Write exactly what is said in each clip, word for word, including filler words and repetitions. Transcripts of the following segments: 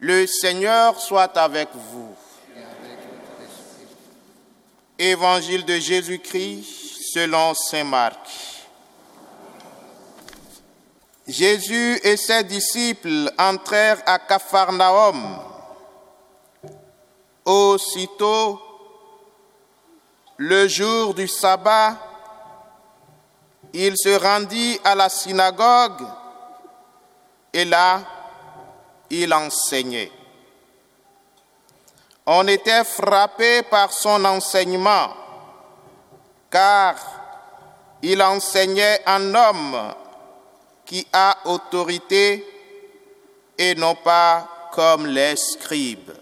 Le Seigneur soit avec vous. Évangile de Jésus-Christ selon saint Marc. Jésus et ses disciples entrèrent à Capharnaüm. Aussitôt, le jour du sabbat, il se rendit à la synagogue et là, il enseignait. On était frappé par son enseignement, car il enseignait un homme qui a autorité et non pas comme les scribes.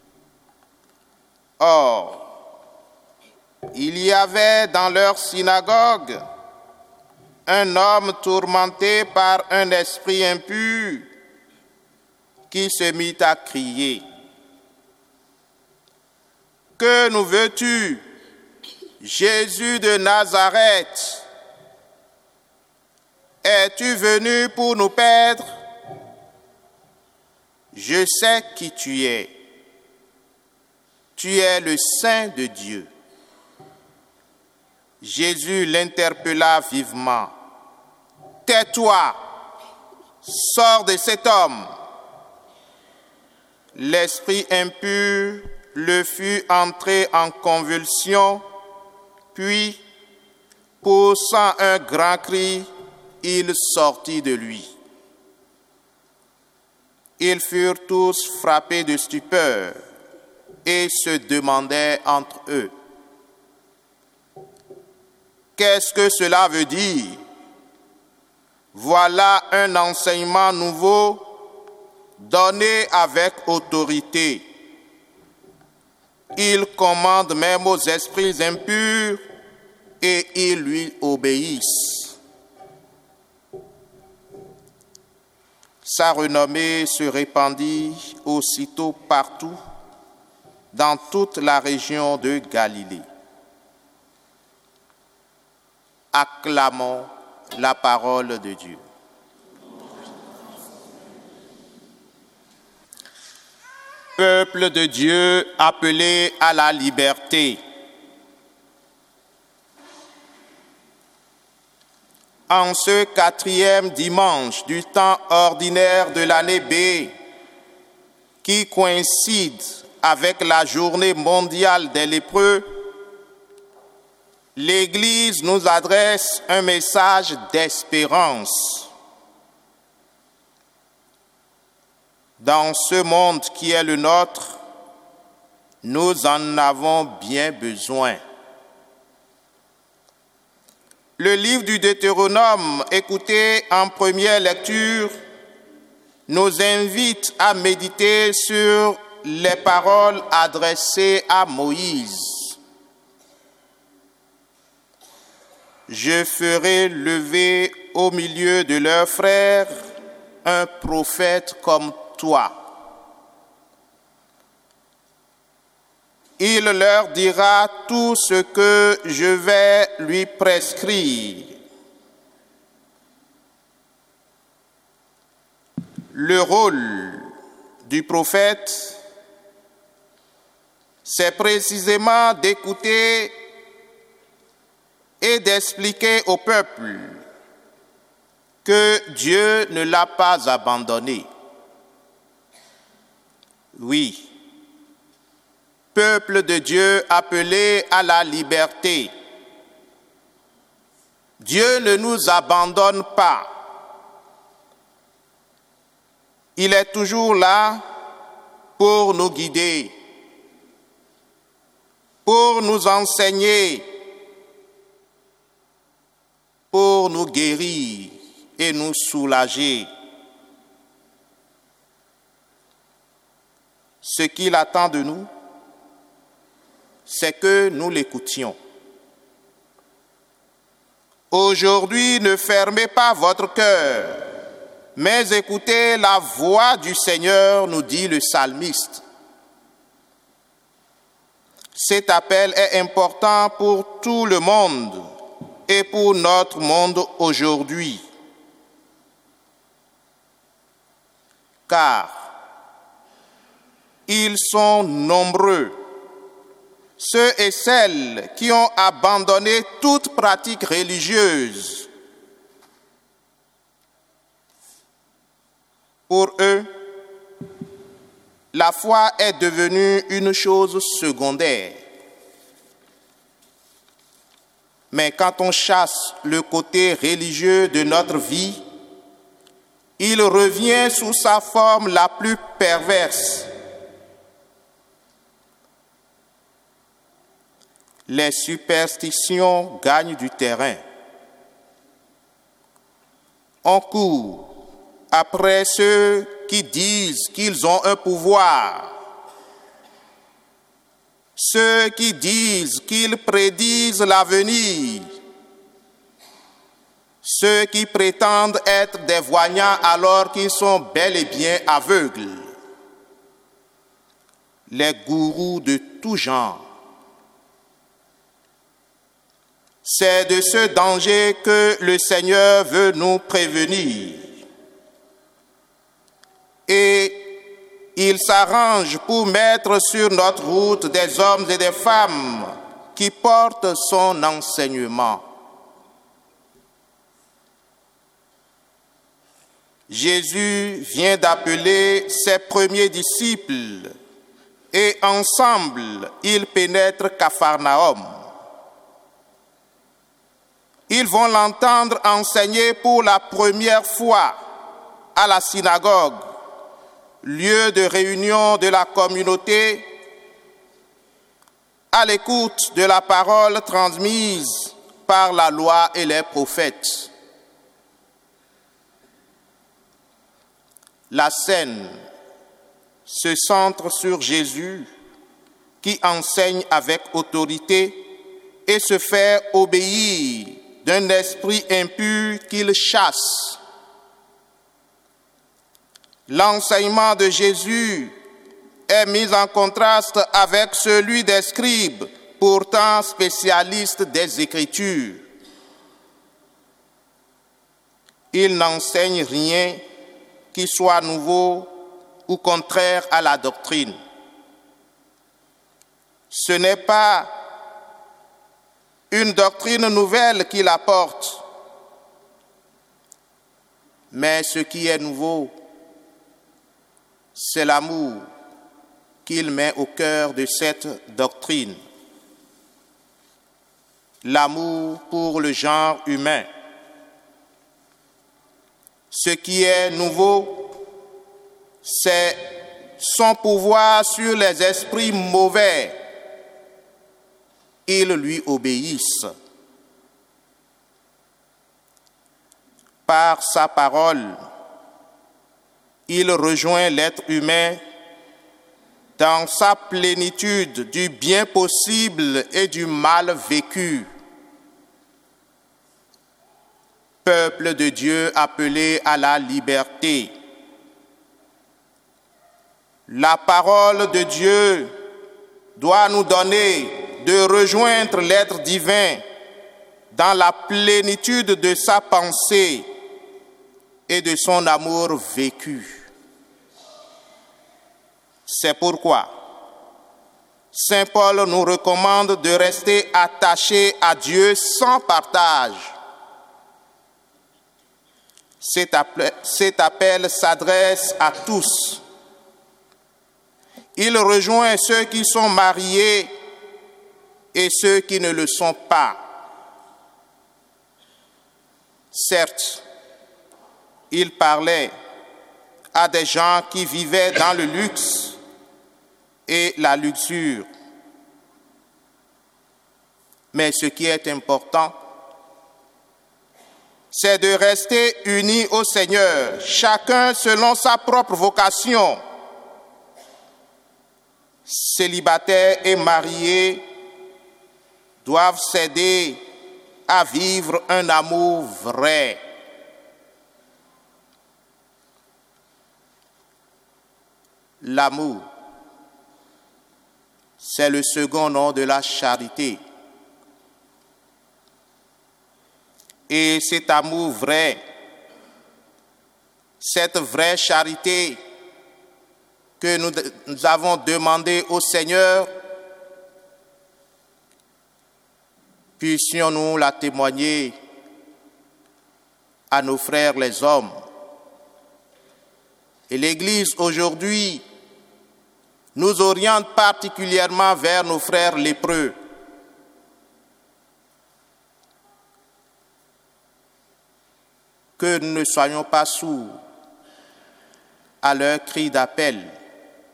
Or, il y avait dans leur synagogue un homme tourmenté par un esprit impur qui se mit à crier. « Que nous veux-tu, Jésus de Nazareth? Es-tu venu pour nous perdre? Je sais qui tu es. Tu es le Saint de Dieu. » Jésus l'interpella vivement. « Tais-toi, sors de cet homme. » L'esprit impur le fut entré en convulsion, puis, poussant un grand cri, il sortit de lui. Ils furent tous frappés de stupeur et se demandaient entre eux: « Qu'est-ce que cela veut dire? Voilà un enseignement nouveau donné avec autorité. Il commande même aux esprits impurs et ils lui obéissent. » Sa renommée se répandit aussitôt partout, dans toute la région de Galilée. Acclamons la parole de Dieu. Peuple de Dieu appelé à la liberté. En ce quatrième dimanche du temps ordinaire de l'année B, qui coïncide avec la journée mondiale des lépreux, l'Église nous adresse un message d'espérance. Dans ce monde qui est le nôtre, nous en avons bien besoin. Le livre du Deutéronome, écouté en première lecture, nous invite à méditer sur les paroles adressées à Moïse. « Je ferai lever au milieu de leurs frères un prophète comme toi. Il leur dira tout ce que je vais lui prescrire. » Le rôle du prophète, c'est précisément d'écouter et d'expliquer au peuple que Dieu ne l'a pas abandonné. Oui, peuple de Dieu appelé à la liberté. Dieu ne nous abandonne pas. Il est toujours là pour nous guider, pour nous enseigner, pour nous guérir et nous soulager. Ce qu'il attend de nous, c'est que nous l'écoutions. Aujourd'hui, ne fermez pas votre cœur, mais écoutez la voix du Seigneur, nous dit le psalmiste. Cet appel est important pour tout le monde et pour notre monde aujourd'hui. Car ils sont nombreux, ceux et celles qui ont abandonné toute pratique religieuse. Pour eux, la foi est devenue une chose secondaire. Mais quand on chasse le côté religieux de notre vie, il revient sous sa forme la plus perverse. Les superstitions gagnent du terrain. On court après ceux qui disent qu'ils ont un pouvoir, ceux qui disent qu'ils prédisent l'avenir, ceux qui prétendent être des voyants alors qu'ils sont bel et bien aveugles, les gourous de tout genre. C'est de ce danger que le Seigneur veut nous prévenir. Et il s'arrange pour mettre sur notre route des hommes et des femmes qui portent son enseignement. Jésus vient d'appeler ses premiers disciples et ensemble, ils pénètrent Capharnaüm. Ils vont l'entendre enseigner pour la première fois à la synagogue, lieu de réunion de la communauté, à l'écoute de la parole transmise par la loi et les prophètes. La scène se centre sur Jésus qui enseigne avec autorité et se fait obéir d'un esprit impur qu'il chasse. L'enseignement de Jésus est mis en contraste avec celui des scribes, pourtant spécialistes des Écritures. Il n'enseigne rien qui soit nouveau ou contraire à la doctrine. Ce n'est pas une doctrine nouvelle qu'il apporte, mais ce qui est nouveau, c'est l'amour qu'il met au cœur de cette doctrine. L'amour pour le genre humain. Ce qui est nouveau, c'est son pouvoir sur les esprits mauvais. Ils lui obéissent. Par sa parole, il rejoint l'être humain dans sa plénitude du bien possible et du mal vécu. Peuple de Dieu appelé à la liberté. La parole de Dieu doit nous donner de rejoindre l'être divin dans la plénitude de sa pensée et de son amour vécu. C'est pourquoi Saint Paul nous recommande de rester attachés à Dieu sans partage. Cet appel, cet appel s'adresse à tous. Il rejoint ceux qui sont mariés et ceux qui ne le sont pas. Certes, il parlait à des gens qui vivaient dans le luxe et la luxure. Mais ce qui est important, c'est de rester unis au Seigneur, chacun selon sa propre vocation. Célibataires et mariés doivent s'aider à vivre un amour vrai. L'amour, c'est le second nom de la charité. Et cet amour vrai, cette vraie charité que nous, nous avons demandé au Seigneur, puissions-nous la témoigner à nos frères les hommes. Et l'Église aujourd'hui nous oriente particulièrement vers nos frères lépreux. Que nous ne soyons pas sourds à leur cri d'appel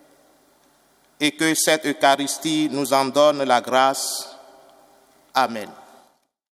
et que cette Eucharistie nous en donne la grâce. Amen.